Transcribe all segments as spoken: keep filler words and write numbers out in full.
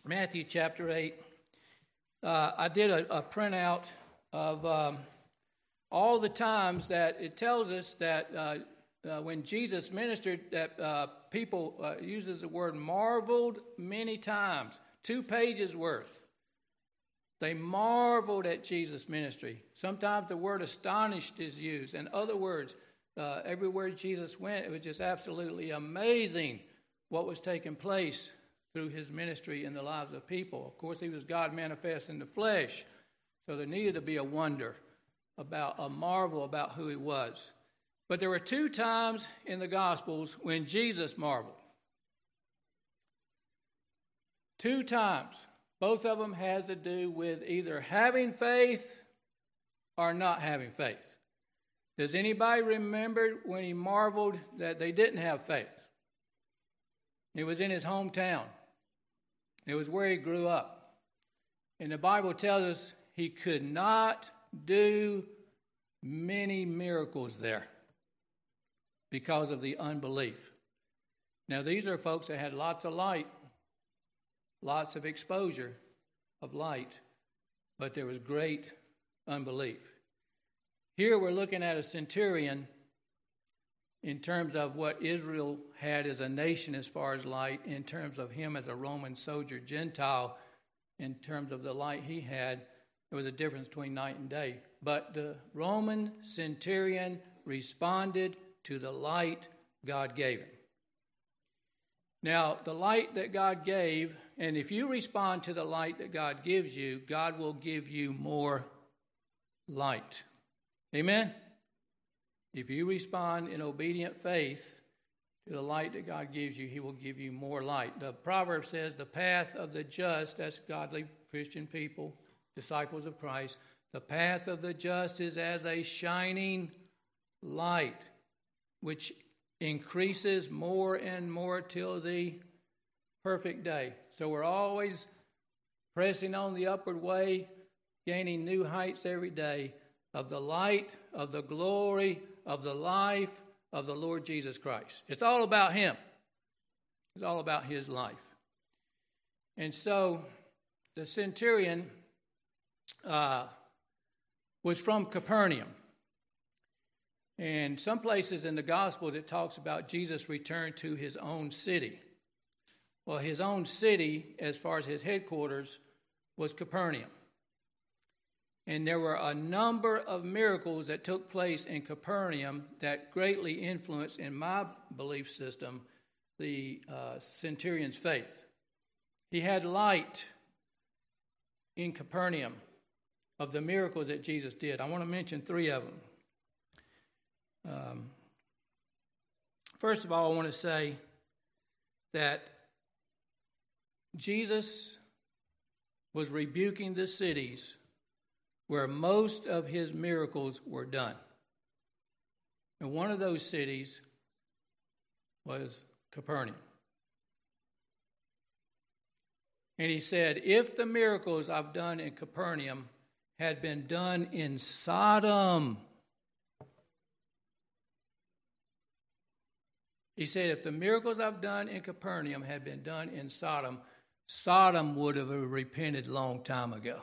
Matthew chapter eight. Uh, I did a, a printout of um, all the times that it tells us that uh, uh, when Jesus ministered, that uh, people uh, uses the word marveled many times, two pages worth. They marveled at Jesus' ministry. Sometimes the word astonished is used. In other words, uh, everywhere Jesus went, it was just absolutely amazing what was taking place through his ministry in the lives of people. Of course, he was God manifest in the flesh, so there needed to be a wonder about, a marvel about who he was. But there were two times in the Gospels when Jesus marveled. Two times. Both of them has to do with either having faith or not having faith. Does anybody remember when he marveled that they didn't have faith? It was in his hometown. It was where he grew up. And the Bible tells us he could not do many miracles there because of the unbelief. Now, these are folks that had lots of light, lots of exposure of light, but there was great unbelief. Here we're looking at a centurion in terms of what Israel had as a nation as far as light, in terms of him as a Roman soldier, Gentile, in terms of the light he had. There was a difference between night and day. But the Roman centurion responded to the light God gave him. Now, the light that God gave, and if you respond to the light that God gives you, God will give you more light. Amen? If you respond in obedient faith to the light that God gives you, he will give you more light. The proverb says, the path of the just, that's godly Christian people, disciples of Christ, the path of the just is as a shining light, which increases more and more till the perfect day. So we're always pressing on the upward way, gaining new heights every day of the light, of the glory, of the life of the Lord Jesus Christ. It's all about him. It's all about his life. And so the centurion uh, was from Capernaum. And some places in the Gospels it talks about Jesus returned to his own city. Well, his own city, as far as his headquarters, was Capernaum. And there were a number of miracles that took place in Capernaum that greatly influenced, in my belief system, the uh, centurion's faith. He had light in Capernaum of the miracles that Jesus did. I want to mention three of them. Um, first of all, I want to say that Jesus was rebuking the cities where most of his miracles were done. And one of those cities was Capernaum. And he said, if the miracles I've done in Capernaum had been done in Sodom, he said, if the miracles I've done in Capernaum had been done in Sodom, Sodom would have repented a long time ago.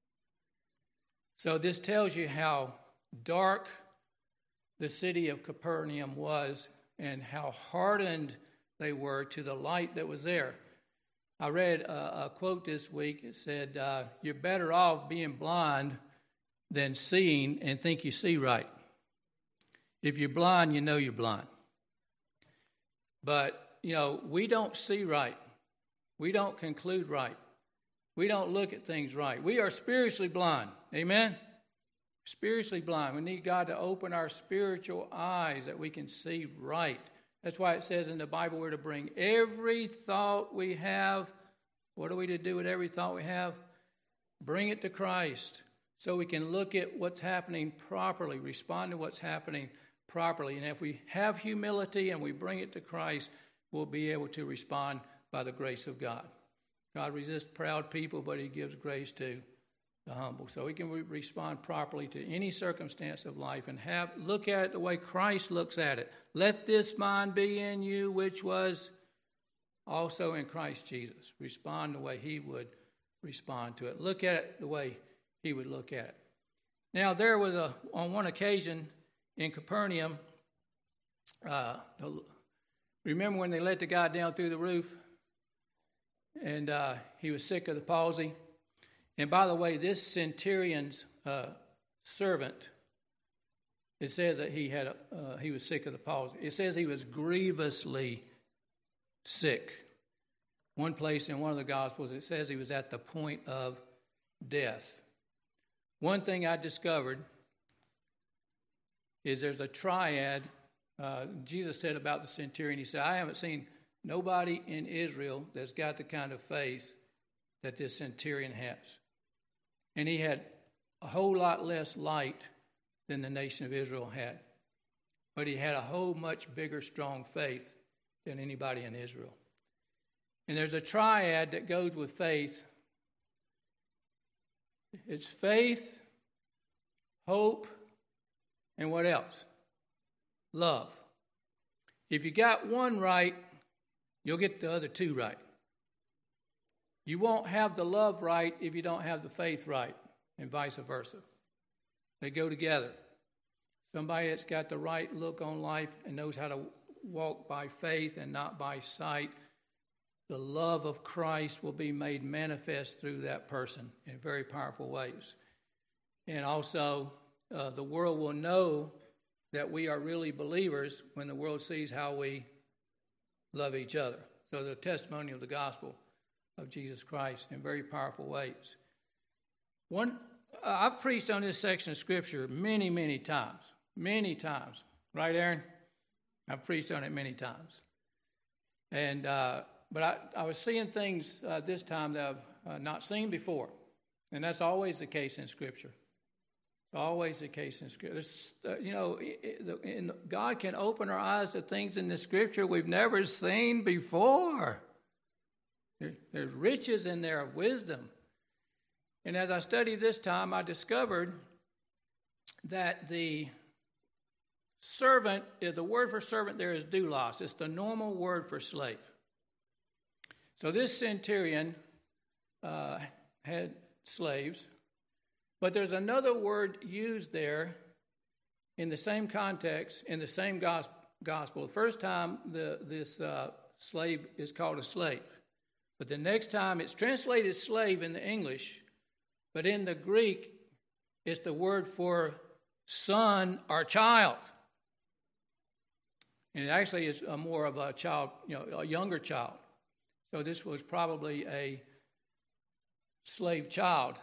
So this tells you how dark the city of Capernaum was and how hardened they were to the light that was there. I read a, a quote this week. It said, uh, you're better off being blind than seeing and think you see right. If you're blind, you know you're blind. But, you know, we don't see right. We don't conclude right. We don't look at things right. We are spiritually blind. Amen? Spiritually blind. We need God to open our spiritual eyes that we can see right. That's why it says in the Bible we're to bring every thought we have. What are we to do with every thought we have? Bring it to Christ so we can look at what's happening properly, respond to what's happening properly. And if we have humility and we bring it to Christ, we'll be able to respond by the grace of God. God resists proud people, but he gives grace to the humble. So we can re- respond properly to any circumstance of life and have look at it the way Christ looks at it. Let this mind be in you, which was also in Christ Jesus. Respond the way he would respond to it. Look at it the way he would look at it. Now, there was a, on one occasion in Capernaum, uh, remember when they let the guy down through the roof? And uh, he was sick of the palsy. And by the way, this centurion's uh, servant, it says that he had a, uh, he was sick of the palsy. It says he was grievously sick. One place in one of the Gospels, it says he was at the point of death. One thing I discovered is there's a triad. Uh, Jesus said about the centurion, he said, I haven't seen nobody in Israel that's got the kind of faith that this centurion has. And he had a whole lot less light than the nation of Israel had. But he had a whole much bigger, strong faith than anybody in Israel. And there's a triad that goes with faith. It's faith, hope, and what else? Love. If you got one right, you'll get the other two right. You won't have the love right if you don't have the faith right, and vice versa. They go together. Somebody that's got the right look on life and knows how to walk by faith and not by sight, the love of Christ will be made manifest through that person in very powerful ways. And also, uh, the world will know that we are really believers when the world sees how we love each other. So the testimony of the gospel of Jesus Christ in very powerful ways. One, uh, I've preached on this section of Scripture many, many times. Many times. Right, Aaron? I've preached on it many times. And uh, but I, I was seeing things uh, this time that I've uh, not seen before. And that's always the case in Scripture. It's always the case in Scripture. Uh, you know, it, it, in, God can open our eyes to things in the Scripture we've never seen before. There, there's riches in there of wisdom. And as I studied this time, I discovered that the servant, the word for servant there is doulos. It's the normal word for slave. So this centurion uh, had slaves, but there's another word used there in the same context, in the same gospel. The first time the, this uh, slave is called a slave, but the next time it's translated slave in the English, but in the Greek it's the word for son or child. And it actually is a more of a child, you know, a younger child. So this was probably a slave child.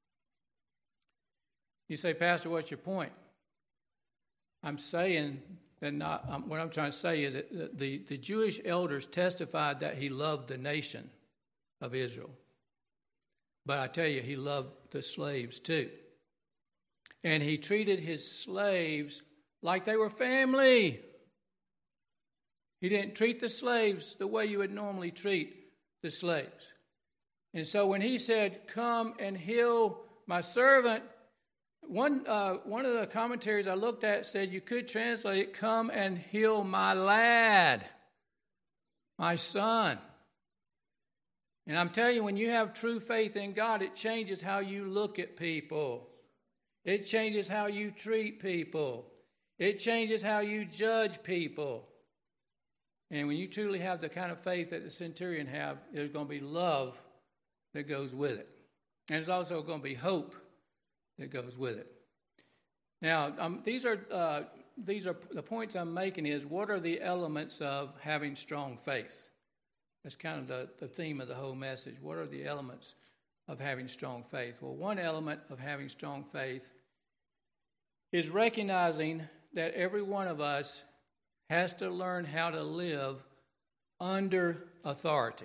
You say, Pastor, what's your point? I'm saying that not, um, what I'm trying to say is that the, the Jewish elders testified that he loved the nation of Israel. But I tell you, he loved the slaves too. And he treated his slaves like they were family. He didn't treat the slaves the way you would normally treat the slaves. And so when he said, come and heal my servant, one uh, one of the commentaries I looked at said you could translate it, come and heal my lad, my son. And I'm telling you, when you have true faith in God, it changes how you look at people. It changes how you treat people. It changes how you judge people. And when you truly have the kind of faith that the centurion had, there's going to be love that goes with it. And there's also going to be hope that goes with it. Now, um, these are uh, these are the points I'm making is what are the elements of having strong faith? That's kind of the, the theme of the whole message. What are the elements of having strong faith? Well, one element of having strong faith is recognizing that every one of us has to learn how to live under authority.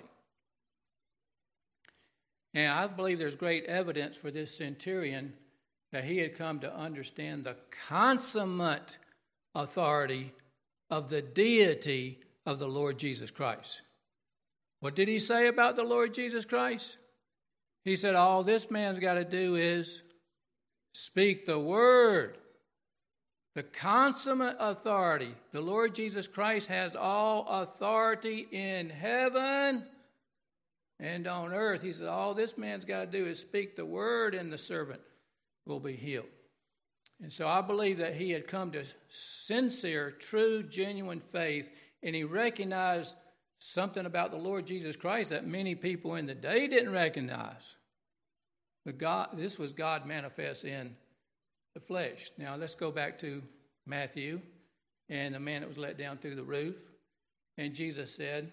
And I believe there's great evidence for this centurion that he had come to understand the consummate authority of the deity of the Lord Jesus Christ. What did he say about the Lord Jesus Christ? He said, all this man's got to do is speak the word. The consummate authority. The Lord Jesus Christ has all authority in heaven and on earth. He said, all this man's got to do is speak the word and the servant will be healed. And so I believe that he had come to sincere, true, genuine faith, and he recognized something about the Lord Jesus Christ that many people in the day didn't recognize. The God, this was God manifest in the flesh. Now let's go back to Matthew and the man that was let down through the roof. And Jesus said,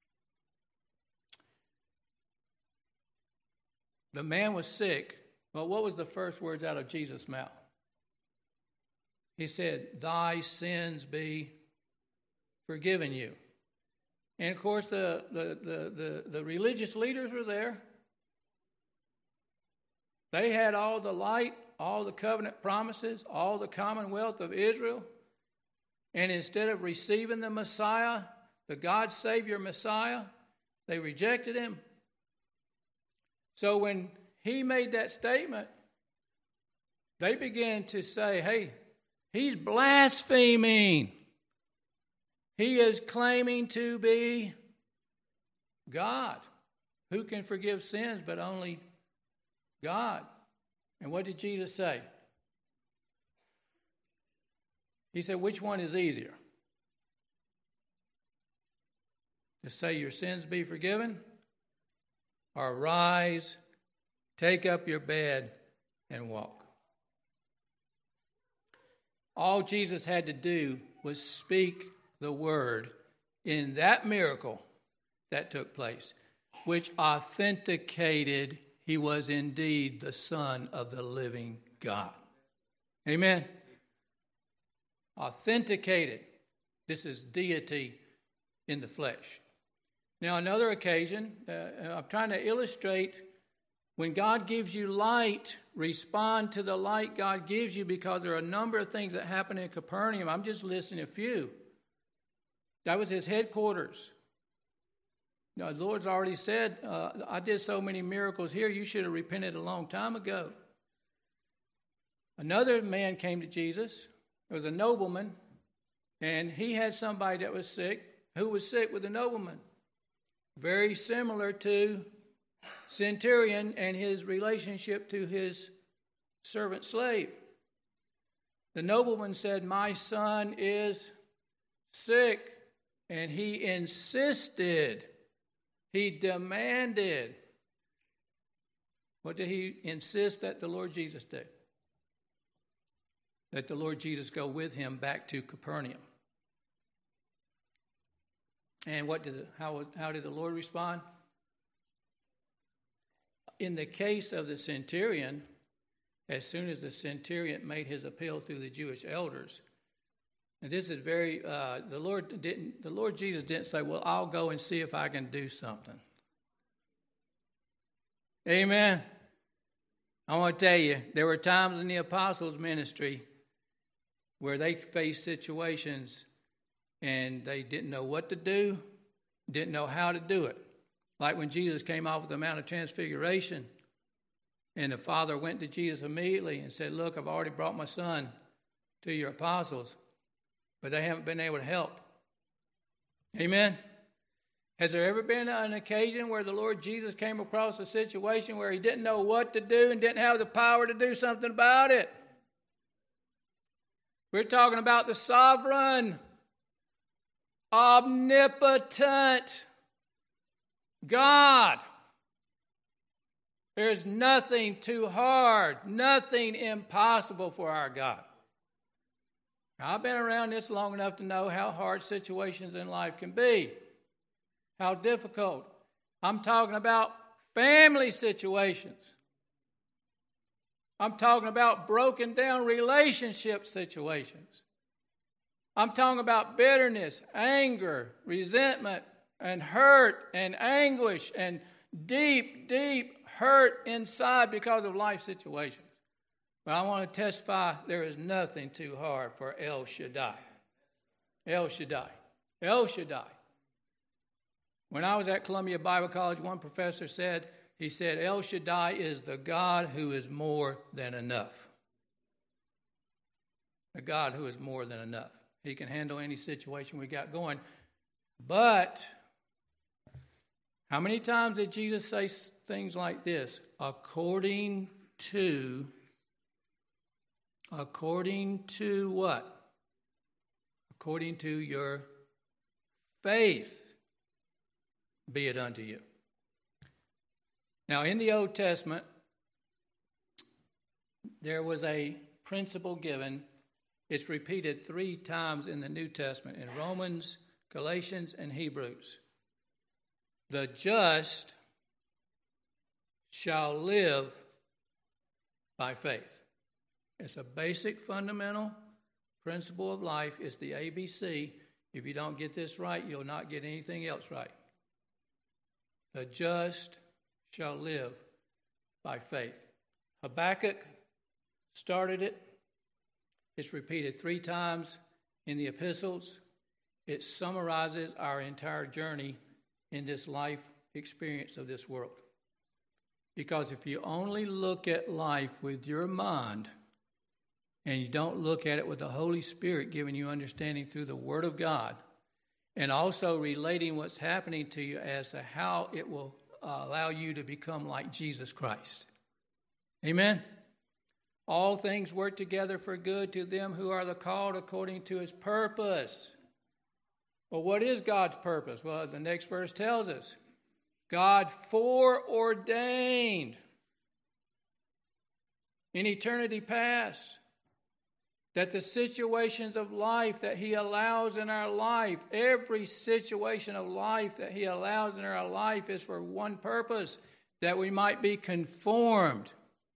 the man was sick. Well, what was the first words out of Jesus' mouth? He said, thy sins be forgiven you. And of course, the, the, the, the, the religious leaders were there. They had all the light, all the covenant promises, all the commonwealth of Israel. And instead of receiving the Messiah, the God Savior Messiah, they rejected him. So when he made that statement, they began to say, hey, he's blaspheming. He is claiming to be God. Who can forgive sins but only God? And what did Jesus say? He said, which one is easier? To say your sins be forgiven, or rise, take up your bed, and walk? All Jesus had to do was speak the word in that miracle that took place, which authenticated he was indeed the Son of the living God. Amen. Authenticated. This is deity in the flesh. Now, another occasion, uh, I'm trying to illustrate when God gives you light, respond to the light God gives you, because there are a number of things that happen in Capernaum. I'm just listing a few. That was his headquarters. You know, the Lord's already said, uh, I did so many miracles here, you should have repented a long time ago. Another man came to Jesus. It was a nobleman, and he had somebody that was sick. Who was sick with the nobleman? Very similar to centurion and his relationship to his servant slave. The nobleman said, my son is sick. And he insisted, he demanded. What did he insist that the Lord Jesus do? That the Lord Jesus go with him back to Capernaum. And what did how how did the Lord respond? In the case of the centurion, as soon as the centurion made his appeal through the Jewish elders, and this is very uh, the Lord didn't the Lord Jesus didn't say, well, I'll go and see if I can do something. Amen. I want to tell you, there were times in the apostles' ministry where they faced situations and they didn't know what to do, didn't know how to do it. Like when Jesus came off of the Mount of Transfiguration, and the Father went to Jesus immediately and said, look, I've already brought my son to your apostles, but they haven't been able to help. Amen? Has there ever been an occasion where the Lord Jesus came across a situation where he didn't know what to do and didn't have the power to do something about it? We're talking about the sovereign, omnipotent God. There's nothing too hard, nothing impossible for our God. Now, I've been around this long enough to know how hard situations in life can be, how difficult. I'm talking about family situations. I'm talking about broken down relationship situations. I'm talking about bitterness, anger, resentment, and hurt and anguish and deep, deep hurt inside because of life situations. But I want to testify there is nothing too hard for El Shaddai. El Shaddai. El Shaddai. When I was at Columbia Bible College, one professor said, he said, El Shaddai is the God who is more than enough. a God who is more than enough. He can handle any situation we got going. But how many times did Jesus say things like this? According to, according to what? According to your faith, be it unto you. Now, in the Old Testament, there was a principle given. It's repeated three times in the New Testament, in Romans, Galatians, and Hebrews. The just shall live by faith. It's a basic fundamental principle of life. It's the A B C. If you don't get this right, you'll not get anything else right. The just shall live by faith. Habakkuk started it. It's repeated three times in the epistles. It summarizes our entire journey in this life experience of this world. Because if you only look at life with your mind and you don't look at it with the Holy Spirit giving you understanding through the Word of God and also relating what's happening to you as to how it will uh, allow you to become like Jesus Christ. Amen? All things work together for good to them who are the called according to His purpose. Well, what is God's purpose? Well, the next verse tells us. God foreordained in eternity past that the situations of life that He allows in our life, every situation of life that He allows in our life is for one purpose, that we might be conformed.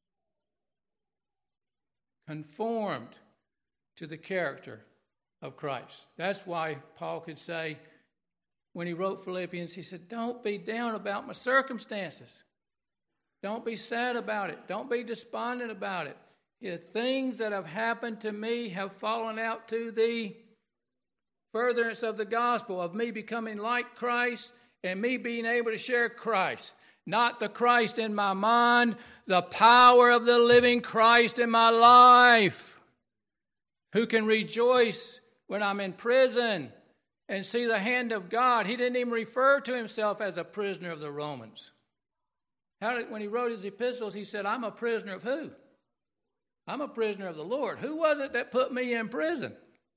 Conformed to the character of Christ. That's why Paul could say, when he wrote Philippians, he said, don't be down about my circumstances. Don't be sad about it. Don't be despondent about it. The things that have happened to me have fallen out to the furtherance of the gospel, of me becoming like Christ and me being able to share Christ. Not the Christ in my mind, the power of the living Christ in my life, who can rejoice when I'm in prison and see the hand of God. He didn't even refer to himself as a prisoner of the Romans. How did, when he wrote his epistles, he said, I'm a prisoner of who? I'm a prisoner of the Lord. Who was it that put me in prison?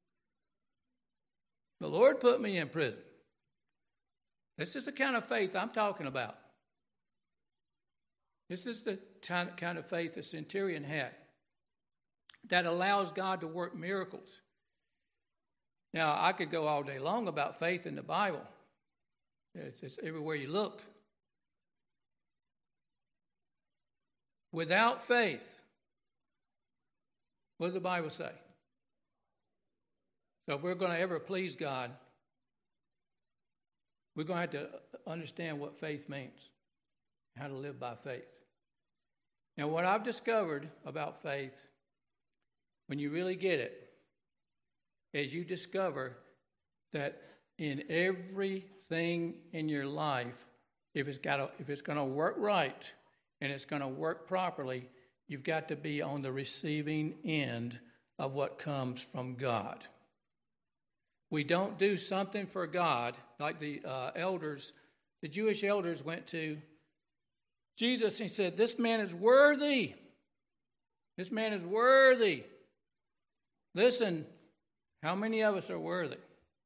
The Lord put me in prison. This is the kind of faith I'm talking about. This is the kind of faith the centurion had that allows God to work miracles. Now, I could go all day long about faith in the Bible. It's, it's everywhere you look. Without faith, what does the Bible say? So if we're going to ever please God, we're going to have to understand what faith means, how to live by faith. Now, what I've discovered about faith, when you really get it, is you discover that in everything in your life, if it's got to, if it's going to work right and it's going to work properly, you've got to be on the receiving end of what comes from God. We don't do something for God like the uh, elders, the Jewish elders went to Jesus and he said, this man is worthy. This man is worthy. Listen, how many of us are worthy?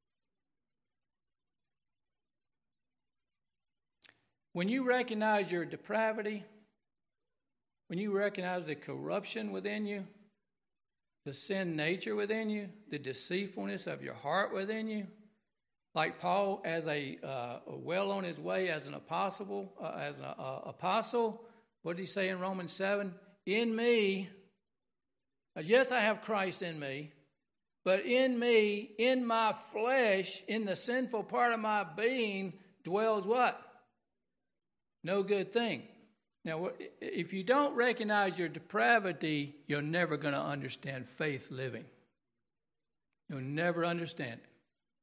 When you recognize your depravity, when you recognize the corruption within you, the sin nature within you, the deceitfulness of your heart within you, like Paul, as a uh, well on his way as an apostle, uh, as an uh, apostle, what did he say in Romans seven? In me, uh, yes, I have Christ in me, but in me, in my flesh, in the sinful part of my being, dwells what? No good thing. Now, if you don't recognize your depravity, you're never going to understand faith living. You'll never understand it.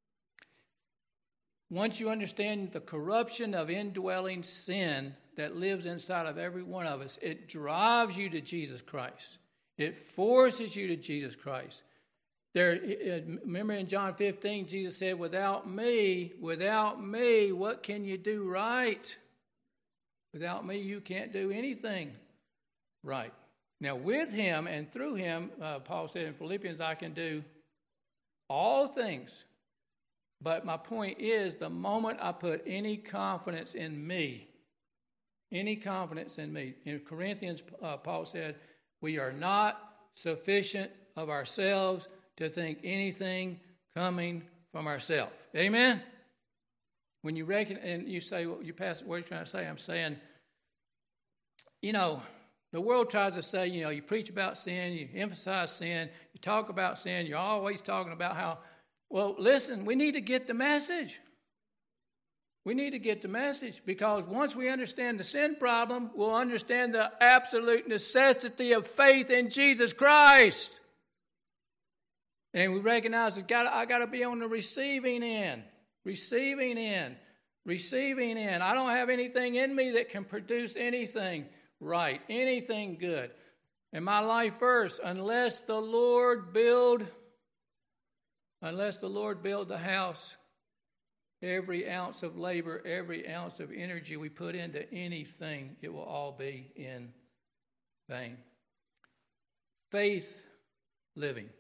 Once you understand the corruption of indwelling sin that lives inside of every one of us, it drives you to Jesus Christ. It forces you to Jesus Christ. There, remember in John fifteen, Jesus said, without me, without me, what can you do right? Without me, you can't do anything right. Now, with him and through him, uh, Paul said in Philippians, I can do all things. But my point is, the moment I put any confidence in me, any confidence in me, in Corinthians, uh, Paul said, we are not sufficient of ourselves to think anything coming from ourselves. Amen? When you reckon, and you say, well, you pass, what are you trying to say? I'm saying, you know, the world tries to say, you know, you preach about sin, you emphasize sin, you talk about sin, you're always talking about how, well, listen, we need to get the message. We need to get the message, because once we understand the sin problem, we'll understand the absolute necessity of faith in Jesus Christ. And we recognize that God, I got to be on the receiving end, receiving end, receiving end. I don't have anything in me that can produce anything right, anything good. In my life verse, unless the Lord build, unless the Lord build the house, every ounce of labor, every ounce of energy we put into anything, it will all be in vain. Faith living.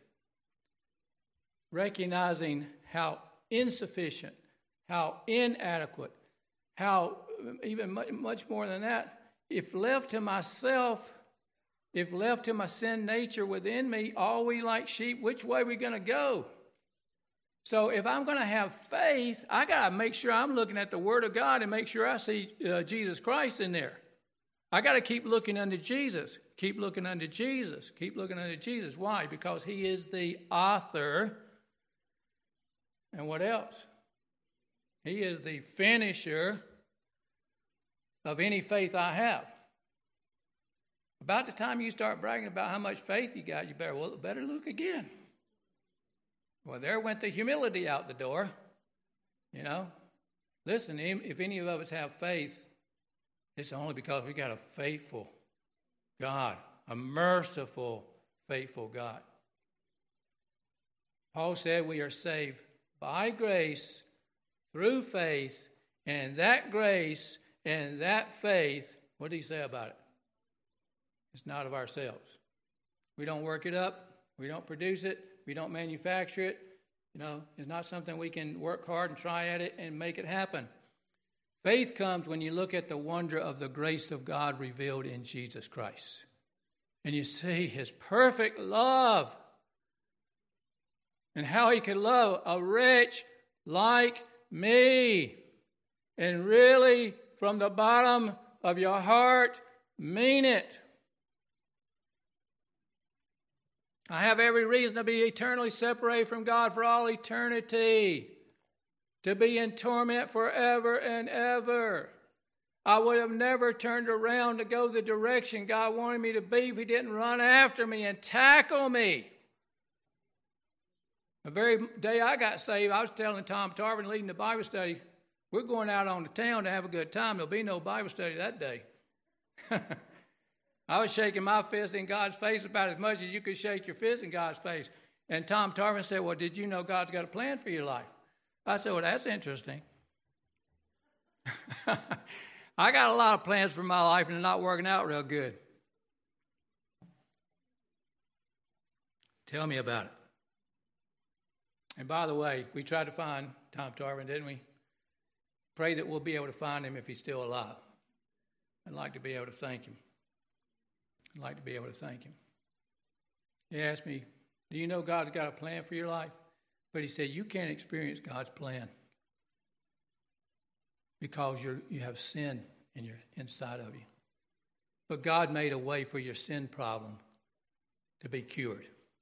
Recognizing how insufficient, how inadequate, how even much more than that, if left to myself, if left to my sin nature within me, all we like sheep, which way are we going to go? So if I'm going to have faith, I got to make sure I'm looking at the Word of God and make sure I see uh, Jesus Christ in there. I got to keep looking unto Jesus. Keep looking unto Jesus. Keep looking unto Jesus. Why? Because he is the author. And what else? He is the finisher of any faith I have. About the time you start bragging about how much faith you got, you better, well, better look again. Well, there went the humility out the door. You know, listen, if any of us have faith, it's only because we got a faithful God, a merciful, faithful God. Paul said we are saved by grace through faith, and that grace and that faith, what did he say about it? It's not of ourselves. We don't work it up. We don't produce it. We don't manufacture it. You know, it's not something we can work hard and try at it and make it happen. Faith comes when you look at the wonder of the grace of God revealed in Jesus Christ. And you see his perfect love and how he could love a wretch like me. And really, from the bottom of your heart, mean it. I have every reason to be eternally separated from God for all eternity, to be in torment forever and ever. I would have never turned around to go the direction God wanted me to be if he didn't run after me and tackle me. The very day I got saved, I was telling Tom Tarvin, leading the Bible study, we're going out on the town to have a good time. There'll be no Bible study that day. I was shaking my fist in God's face about as much as you could shake your fist in God's face. And Tom Tarvin said, well, did you know God's got a plan for your life? I said, well, that's interesting. I got a lot of plans for my life and they're not working out real good. Tell me about it. And by the way, we tried to find Tom Tarvin, didn't we? Pray that we'll be able to find him if he's still alive. I'd like to be able to thank him. I'd like to be able to thank him. He asked me, do you know God's got a plan for your life? But he said, you can't experience God's plan because you're, you have sin in your inside of you. But God made a way for your sin problem to be cured.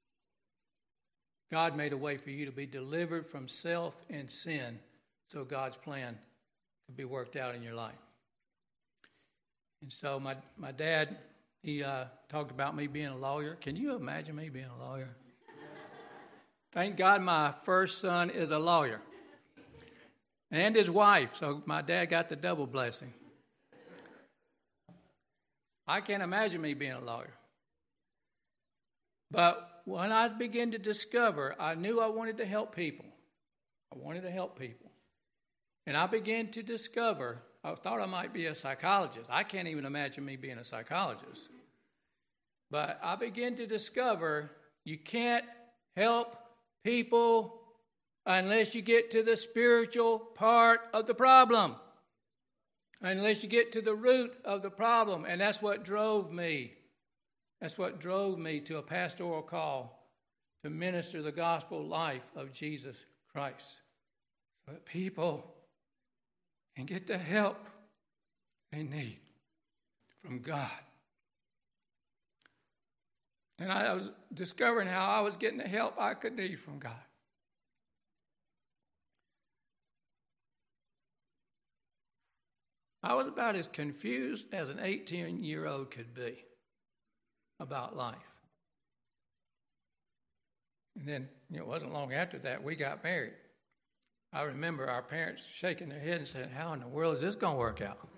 God made a way for you to be delivered from self and sin so God's plan could be worked out in your life. And so my, my dad, he uh, talked about me being a lawyer. Can you imagine me being a lawyer? Thank God my first son is a lawyer. And his wife, so my dad got the double blessing. I can't imagine me being a lawyer. But when I began to discover, I knew I wanted to help people. I wanted to help people. And I began to discover, I thought I might be a psychologist. I can't even imagine me being a psychologist. But I began to discover you can't help people unless you get to the spiritual part of the problem. Unless you get to the root of the problem. And that's what drove me. That's what drove me to a pastoral call to minister the gospel life of Jesus Christ. So that people can get the help they need from God. And I was discovering how I was getting the help I could need from God. I was about as confused as an eighteen-year-old could be about life. And then, you know, it wasn't long after that we got married. I remember our parents shaking their head and saying, how in the world is this going to work out?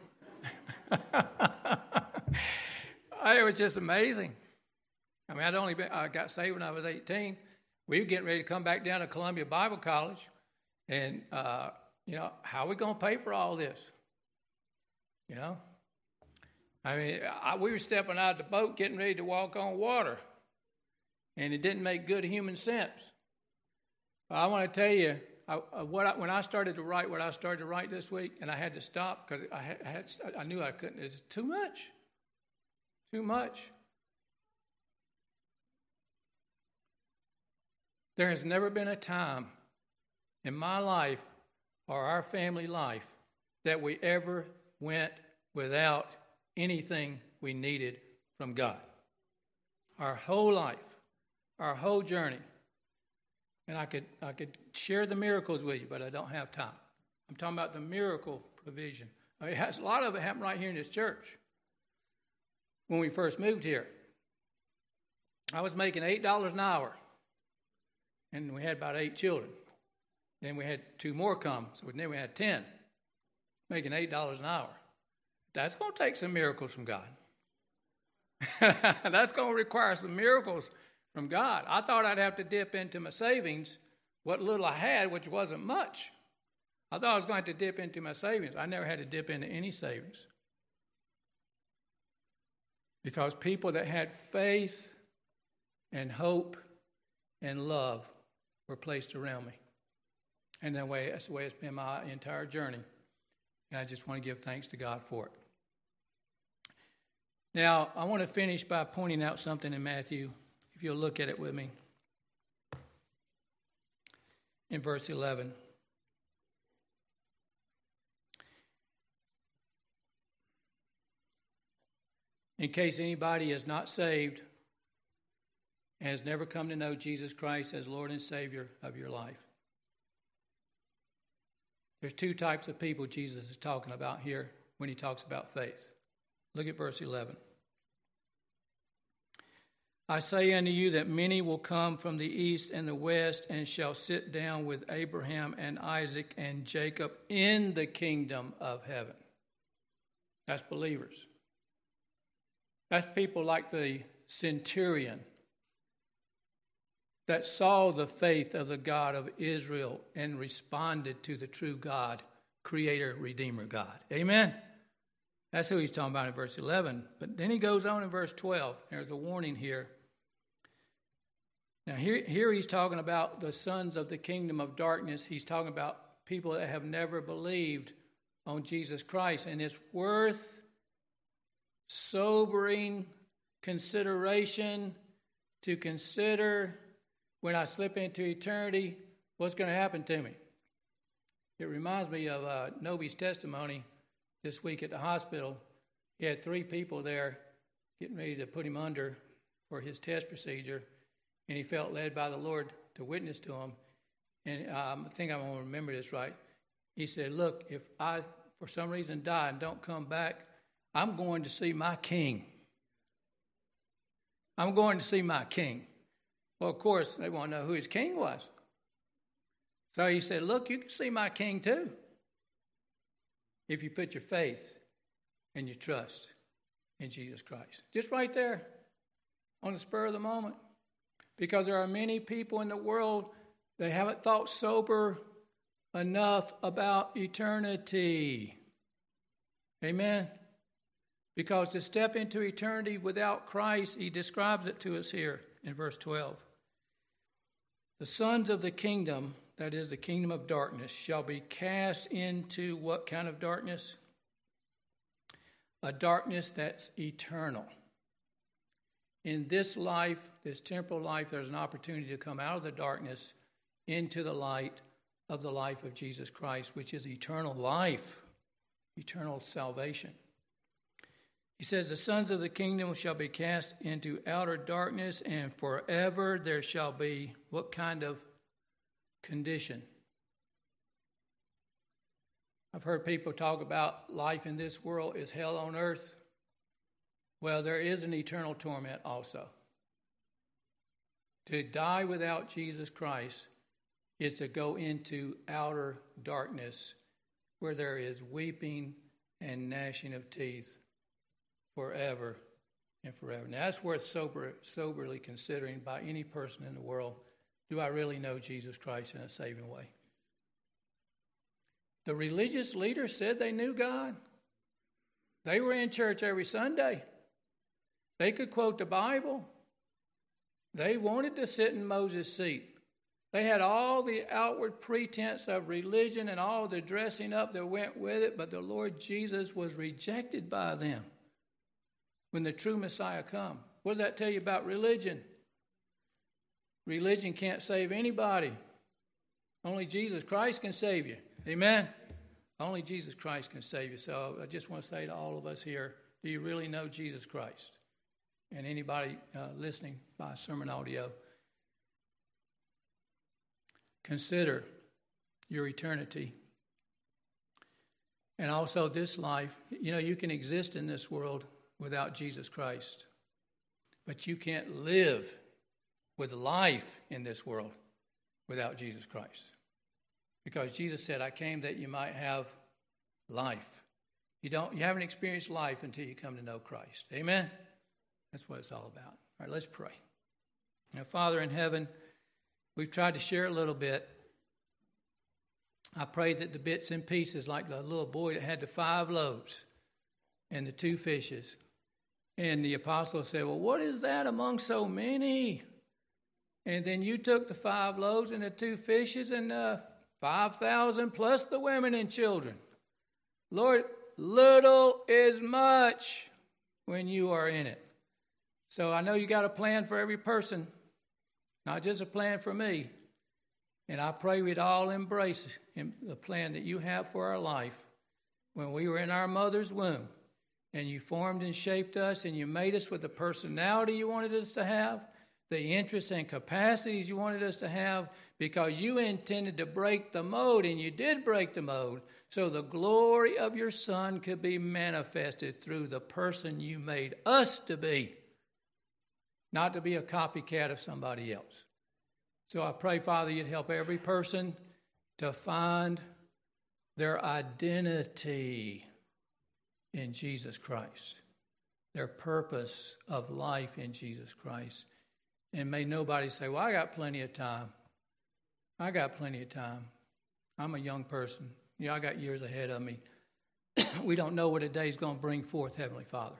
It was just amazing. I mean, I'd only been, I got saved when I was eighteen. We were getting ready to come back down to Columbia Bible College. And, uh, you know, how are we going to pay for all this? You know? I mean, I, we were stepping out of the boat getting ready to walk on water. And it didn't make good human sense. But I want to tell you, I, what I, when I started to write what I started to write this week, and I had to stop because I had, I had I knew I couldn't. It's too much. Too much. There has never been a time in my life or our family life that we ever went without anything we needed from God. Our whole life, our whole journey. And I could I could share the miracles with you, but I don't have time. I'm talking about the miracle provision. I mean, it has, a lot of it happened right here in this church. When we first moved here, I was making eight dollars an hour. And we had about eight children. Then we had two more come, so then we had ten, making eight dollars an hour. That's going to take some miracles from God. That's going to require some miracles from God. I thought I'd have to dip into my savings, what little I had, which wasn't much. I thought I was going to, have to dip into my savings. I never had to dip into any savings. Because people that had faith and hope and love were placed around me. And that way, that's the way it's been my entire journey. And I just want to give thanks to God for it. Now, I want to finish by pointing out something in Matthew, if you'll look at it with me. In verse eleven. In case anybody is not saved and has never come to know Jesus Christ as Lord and Savior of your life. There's two types of people Jesus is talking about here when he talks about faith. Look at verse eleven. I say unto you that many will come from the east and the west and shall sit down with Abraham and Isaac and Jacob in the kingdom of heaven. That's believers. That's people like the centurion that saw the faith of the God of Israel and responded to the true God, Creator, Redeemer God. Amen? That's who he's talking about in verse eleven. But then he goes on in verse twelve. There's a warning here. Now here, here he's talking about the sons of the kingdom of darkness. He's talking about people that have never believed on Jesus Christ. And it's worth sobering consideration to consider when I slip into eternity what's going to happen to me. It reminds me of uh, Novi's testimony this week at the hospital. He had three people there getting ready to put him under for his test procedure, and he felt led by the Lord to witness to him. And um, I think I'm going to remember this right. He said, look, if I, for some reason, die and don't come back, I'm going to see my king. I'm going to see my king. Well, of course, they want to know who his king was. So he said, look, you can see my king too, if you put your faith and your trust in Jesus Christ. Just right there, on the spur of the moment. Because there are many people in the world, they haven't thought sober enough about eternity. Amen? Because to step into eternity without Christ, he describes it to us here in verse twelve. The sons of the kingdom, that is the kingdom of darkness, shall be cast into what kind of darkness? A darkness that's eternal. In this life, this temporal life, there's an opportunity to come out of the darkness into the light of the life of Jesus Christ, which is eternal life, eternal salvation. He says, the sons of the kingdom shall be cast into outer darkness, and forever there shall be what kind of condition? I've heard people talk about life in this world is hell on earth. Well, there is an eternal torment also. To die without Jesus Christ is to go into outer darkness where there is weeping and gnashing of teeth forever and forever. Now, that's worth sober, soberly considering by any person in the world. Do I really know Jesus Christ in a saving way? The religious leaders said they knew God. They were in church every Sunday. They could quote the Bible. They wanted to sit in Moses' seat. They had all the outward pretense of religion and all the dressing up that went with it, but the Lord Jesus was rejected by them when the true Messiah come. What does that tell you about religion? Religion can't save anybody. Only Jesus Christ can save you. Amen? Only Jesus Christ can save you. So I just want to say to all of us here, do you really know Jesus Christ? And anybody uh, listening by sermon audio, consider your eternity. And also this life. You know, you can exist in this world without Jesus Christ, but you can't live with life in this world without Jesus Christ. Because Jesus said, I came that you might have life. You don't, you haven't experienced life until you come to know Christ. Amen? That's what it's all about. All right, let's pray. Now, Father in heaven, we've tried to share a little bit. I pray that the bits and pieces, like the little boy that had the five loaves and the two fishes. And the apostle said, well, what is that among so many? And then you took the five loaves and the two fishes and uh, five thousand plus the women and children. Lord, little is much when you are in it. So I know you got a plan for every person, not just a plan for me. And I pray we'd all embrace the plan that you have for our life when we were in our mother's womb. And you formed and shaped us, and you made us with the personality you wanted us to have, the interests and capacities you wanted us to have, because you intended to break the mold, and you did break the mold, so the glory of your Son could be manifested through the person you made us to be, not to be a copycat of somebody else. So I pray, Father, you'd help every person to find their identity in Jesus Christ, their purpose of life in Jesus Christ. And may nobody say, well, I got plenty of time. I got plenty of time. I'm a young person. You know, I got years ahead of me. We don't know what a day is going to bring forth, Heavenly Father.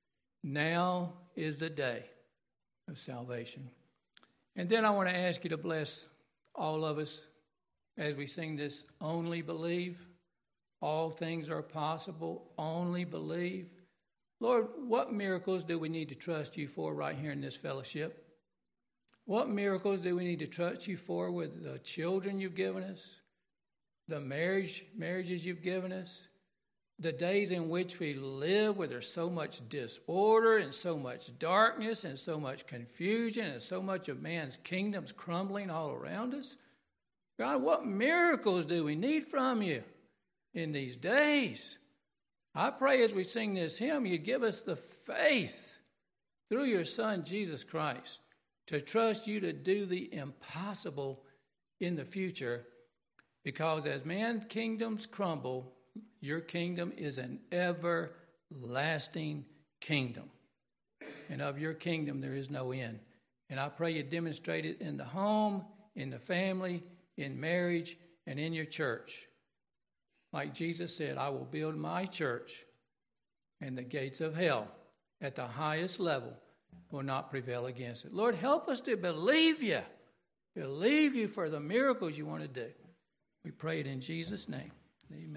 Now is the day of salvation. And then I want to ask you to bless all of us as we sing this, only believe. All things are possible. Only believe. Lord, what miracles do we need to trust you for right here in this fellowship? What miracles do we need to trust you for with the children you've given us, the marriage marriages you've given us, the days in which we live where there's so much disorder and so much darkness and so much confusion and so much of man's kingdoms crumbling all around us? God, what miracles do we need from you in these days? I pray as we sing this hymn, you give us the faith through your Son, Jesus Christ, to trust you to do the impossible in the future, because as man's kingdoms crumble, your kingdom is an everlasting kingdom. And of your kingdom there is no end. And I pray you demonstrate it in the home, in the family, in marriage, and in your church. Like Jesus said, I will build my church, and the gates of hell at the highest level will not prevail against it. Lord, help us to believe you. Believe you for the miracles you want to do. We pray it in Jesus' name. Amen.